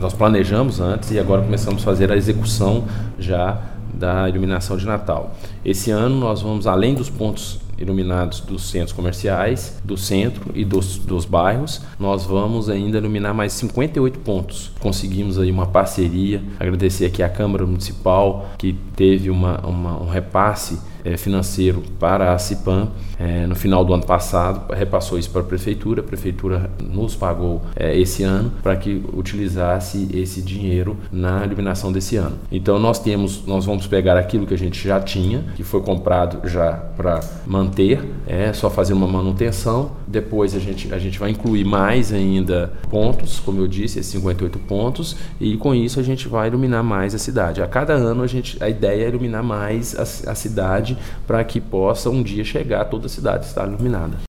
nós planejamos antes e agora começamos a fazer a execução já da iluminação de Natal. Esse ano nós vamos, além dos pontos iluminados dos centros comerciais, do centro e dos bairros, nós vamos ainda iluminar mais 58 pontos. Conseguimos aí uma parceria, agradecer aqui à Câmara Municipal, que teve um repasse financeiro para a CIPAM no final do ano passado, repassou isso para a Prefeitura nos pagou esse ano para que utilizasse esse dinheiro na iluminação desse ano. Então nós vamos pegar aquilo que a gente já tinha, que foi comprado já para manter, só fazer uma manutenção, depois a gente vai incluir mais ainda pontos, como eu disse, esses 58 pontos, e com isso a gente vai iluminar mais a cidade. A cada ano a ideia é iluminar mais a cidade para que possa um dia chegar toda a cidade estar iluminada.